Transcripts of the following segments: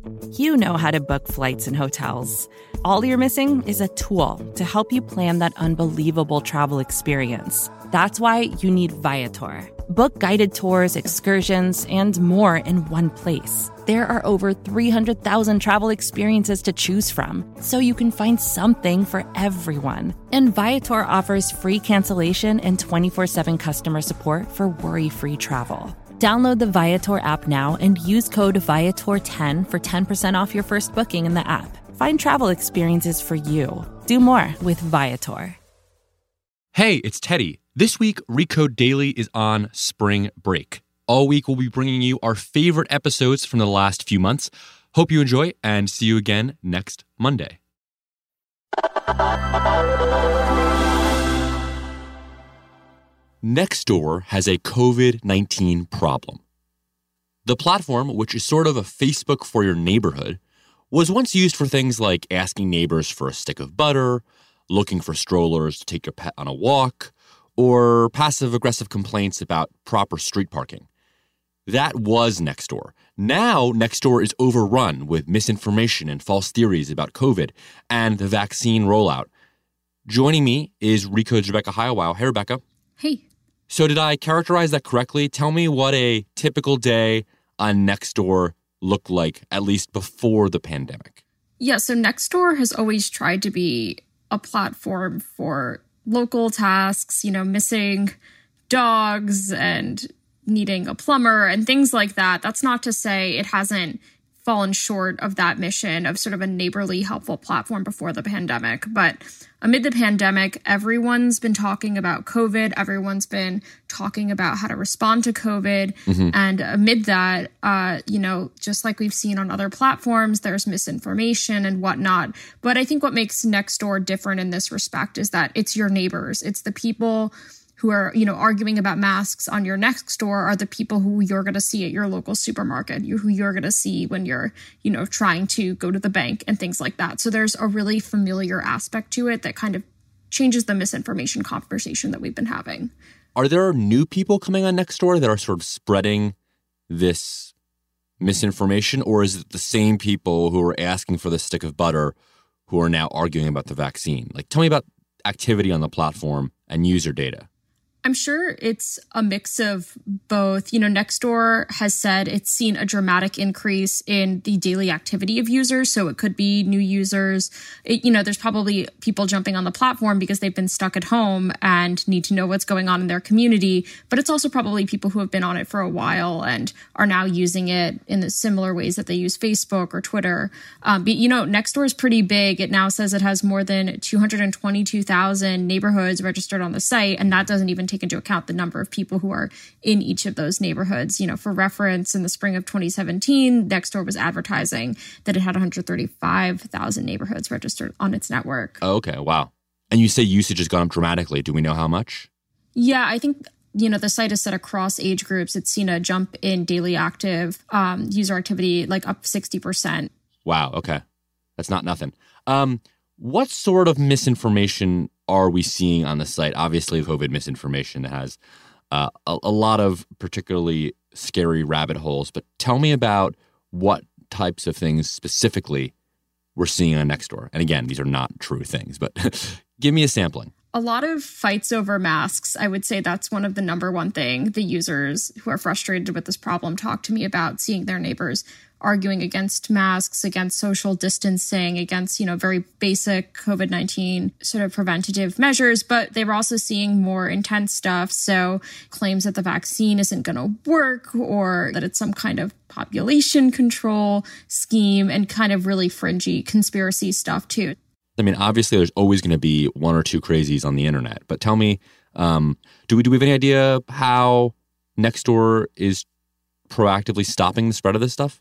You know how to book flights and hotels. All you're missing is a tool to help you plan that unbelievable travel experience. That's why you need Viator. Book guided tours, excursions, and more in one place. There are over 300,000 travel experiences to choose from, so you can find something for everyone. And Viator offers free cancellation and 24/7 customer support for worry-free travel. Download the Viator app now and use code Viator10 for 10% off your first booking in the app. Find travel experiences for you. Do more with Viator. Hey, it's Teddy. This week, Recode Daily is on spring break. All week, we'll be bringing you our favorite episodes from the last few months. Hope you enjoy, and see you again next Monday. Nextdoor has a COVID-19 problem. The platform, which is sort of a Facebook for your neighborhood, was once used for things like asking neighbors for a stick of butter, looking for strollers to take your pet on a walk, or passive-aggressive complaints about proper street parking. That was Nextdoor. Now, Nextdoor is overrun with misinformation and false theories about COVID and the vaccine rollout. Joining me is Recode's Rebecca Heilwow. Hey, Rebecca. Hey. So did I characterize that correctly? Tell me what a typical day on Nextdoor looked like, at least before the pandemic. Yeah, so Nextdoor has always tried to be a platform for local tasks, missing dogs and needing a plumber and things like that. That's not to say it hasn't fallen short of that mission of sort of a neighborly, helpful platform before the pandemic. But amid the pandemic, everyone's been talking about COVID. Everyone's been talking about how to respond to COVID. Mm-hmm. And amid that, just like we've seen on other platforms, there's misinformation and whatnot. But I think what makes Nextdoor different in this respect is that it's your neighbors. It's the people who are, arguing about masks on your Nextdoor are the people who you're going to see at your local supermarket, who you're going to see when you're, trying to go to the bank and things like that. So there's a really familiar aspect to it that kind of changes the misinformation conversation that we've been having. Are there new people coming on Nextdoor that are sort of spreading this misinformation, or is it the same people who are asking for the stick of butter who are now arguing about the vaccine? Like, tell me about activity on the platform and user data. I'm sure it's a mix of both. Nextdoor has said it's seen a dramatic increase in the daily activity of users. So it could be new users. There's probably people jumping on the platform because they've been stuck at home and need to know what's going on in their community. But it's also probably people who have been on it for a while and are now using it in the similar ways that they use Facebook or Twitter. Nextdoor is pretty big. It now says it has more than 222,000 neighborhoods registered on the site. And that doesn't even take into account the number of people who are in each of those neighborhoods. For reference, in the spring of 2017, Nextdoor was advertising that it had 135,000 neighborhoods registered on its network. Oh, okay, wow. And you say usage has gone up dramatically. Do we know how much? Yeah, I think, the site has said across age groups, it's seen a jump in daily active user activity, like up 60%. Wow, okay. That's not nothing. What sort of misinformation are we seeing on the site? Obviously, COVID misinformation that has a lot of particularly scary rabbit holes. But tell me about what types of things specifically we're seeing on Nextdoor. And again, these are not true things, but give me a sampling. A lot of fights over masks. I would say that's one of the number one thing the users who are frustrated with this problem talk to me about, seeing their neighbors arguing against masks, against social distancing, against, very basic COVID-19 sort of preventative measures. But they were also seeing more intense stuff. So claims that the vaccine isn't going to work, or that it's some kind of population control scheme, and kind of really fringy conspiracy stuff too. I mean, obviously, there's always going to be one or two crazies on the internet. But tell me, do we have any idea how Nextdoor is proactively stopping the spread of this stuff?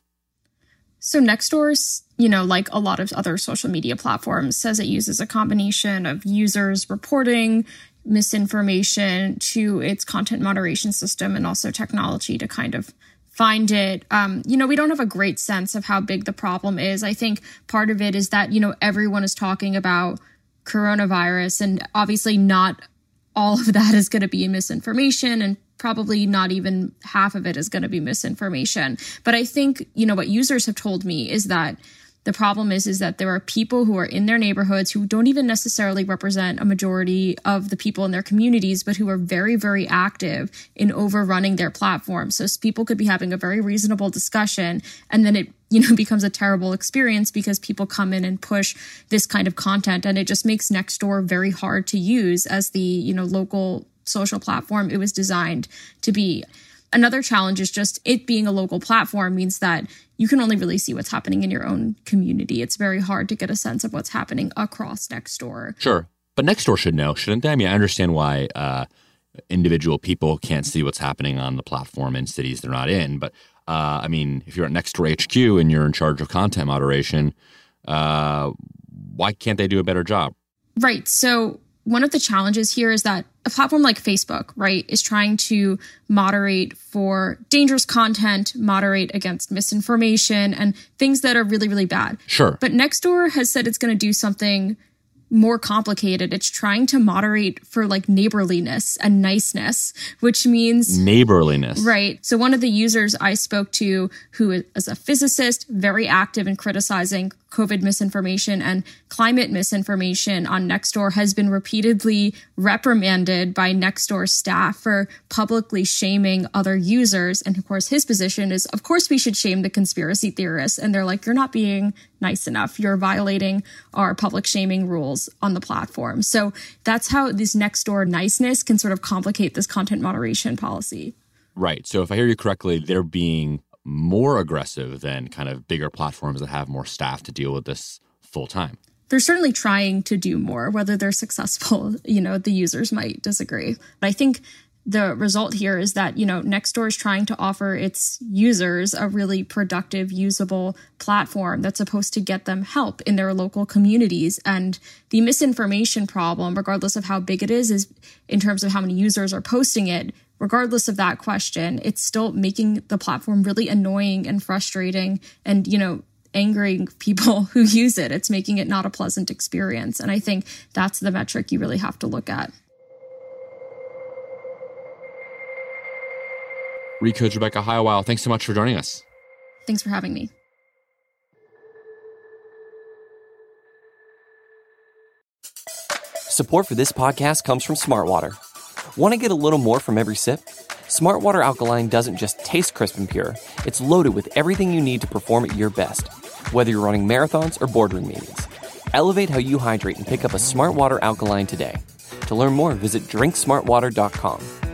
So Nextdoor, like a lot of other social media platforms, says it uses a combination of users reporting misinformation to its content moderation system and also technology to kind of find it. We don't have a great sense of how big the problem is. I think part of it is that, everyone is talking about coronavirus, and obviously not all of that is going to be misinformation, and probably not even half of it is going to be misinformation. But I think, what users have told me is that the problem is that there are people who are in their neighborhoods who don't even necessarily represent a majority of the people in their communities, but who are very, very active in overrunning their platform. So people could be having a very reasonable discussion, and then it becomes a terrible experience because people come in and push this kind of content, and it just makes Nextdoor very hard to use as the, local social platform it was designed to be. Another challenge is just it being a local platform means that you can only really see what's happening in your own community. It's very hard to get a sense of what's happening across Nextdoor. Sure. But Nextdoor should know, shouldn't they? I mean, I understand why individual people can't see what's happening on the platform in cities they're not in. But, if you're at Nextdoor HQ and you're in charge of content moderation, why can't they do a better job? Right. So one of the challenges here is that a platform like Facebook, right, is trying to moderate for dangerous content, moderate against misinformation and things that are really, really bad. Sure. But Nextdoor has said it's going to do something more complicated. It's trying to moderate for like neighborliness and niceness, which means neighborliness. Right. So one of the users I spoke to, who is a physicist, very active in criticizing COVID misinformation and climate misinformation on Nextdoor, has been repeatedly reprimanded by Nextdoor staff for publicly shaming other users. And of course, his position is, of course, we should shame the conspiracy theorists. And they're like, you're not being nice enough. You're violating our public shaming rules on the platform. So that's how this Nextdoor niceness can sort of complicate this content moderation policy. Right. So if I hear you correctly, they're being more aggressive than kind of bigger platforms that have more staff to deal with this full time. They're certainly trying to do more. Whether they're successful, the users might disagree. But I think the result here is that, Nextdoor is trying to offer its users a really productive, usable platform that's supposed to get them help in their local communities. And the misinformation problem, regardless of how big it is in terms of how many users are posting it, regardless of that question, it's still making the platform really annoying and frustrating and, angering people who use it. It's making it not a pleasant experience. And I think that's the metric you really have to look at. Recoach Rebecca Haiweill, thanks so much for joining us. Thanks for having me. Support for this podcast comes from Smartwater. Want to get a little more from every sip? Smartwater Alkaline doesn't just taste crisp and pure. It's loaded with everything you need to perform at your best, whether you're running marathons or boardroom meetings. Elevate how you hydrate and pick up a Smartwater Alkaline today. To learn more, visit drinksmartwater.com.